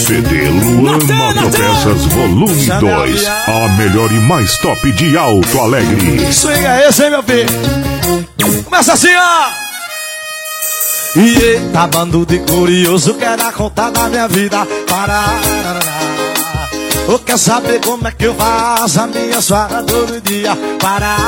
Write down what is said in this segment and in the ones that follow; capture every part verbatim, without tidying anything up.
C D Luan Motopeças Volume dois. A melhor e mais top de Alto Alegre. Swinga esse, hein, meu filho? Começa assim, ó. E eita, bando de curioso, quer dar conta da minha vida. Para. Eu quero saber como é que eu faço a minha farra todo dia. Para.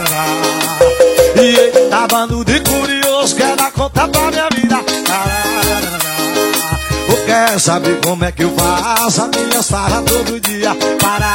E eita, bando de curioso, quer dar conta da minha vida. Para. Eu quero saber como é que eu faço a minha farra todo dia. Para.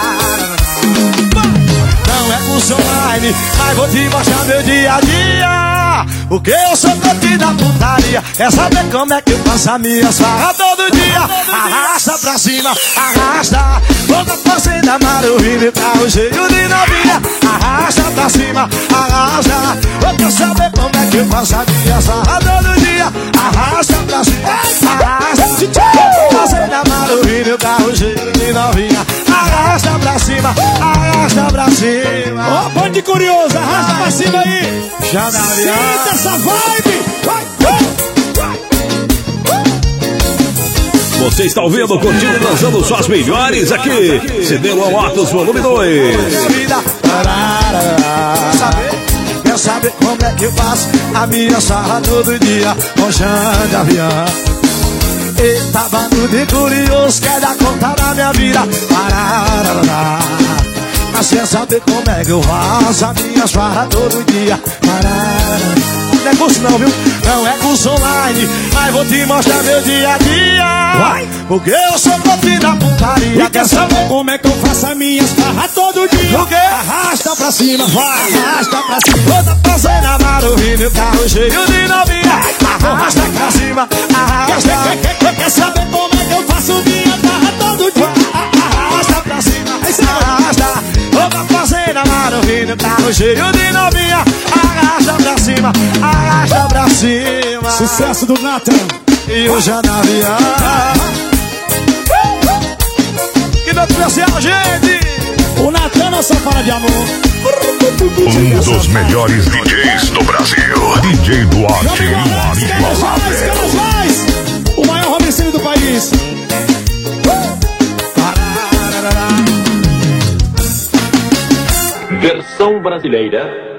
Não é curso online, mas vou te mostrar meu dia a dia. Porque eu sou doido da putaria. Quer saber como é que eu faço a minha farra todo dia? Arrasta pra cima, arrasta. Volta fazenda, Maruíno, carro cheio de novinha. Arrasta pra cima, arrasta. Eu quero saber como é que eu faço a minha farra todo dia. Arrasta pra cima, arrasta. Volta fazenda, Maruíno, carro cheio de novinha. Arrasta pra cima, arrasta pra cima. Ó, oh, bando de curioso, arrasta vai pra cima aí. Já na Sinta essa vibe. Vai, vai. Você está ouvindo, curtindo, dançando suas melhores aqui. C D Luan Motos Volume dois. Quer saber? Quer saber como é que eu faço a minha sarra todo dia com chão de avião? Eita, bando de curioso, quer dar conta da minha vida. Parararará. Mas quer saber como é que eu faço a minha farra todo dia. Parararará. Não é curso não, viu? Não é curso online, mas vou te mostrar meu dia a dia. Vai. Porque eu sou doido da putaria. E quer saber como é que eu faço a minha farra todo dia? Porque arrasta pra cima, vai, arrasta pra cima. Toda fazenda, Maruíno, carro cheio de novinha. Arrasta pra cima, arrasta. Quer, quer saber como é que eu faço minha farra todo dia? Arrasta pra cima, arrasta. Toda fazenda, Maruíno, carro cheio de novinha. Arrasta pra cima, arrasta pra cima. Sucesso do Nathan. E o Janavian. Que noite especial, gente. O Nathan, nossa fala de amor. Um dos melhores D Js do Brasil. D J Duarte Inigualável. O maior Robinson do país. Versão brasileira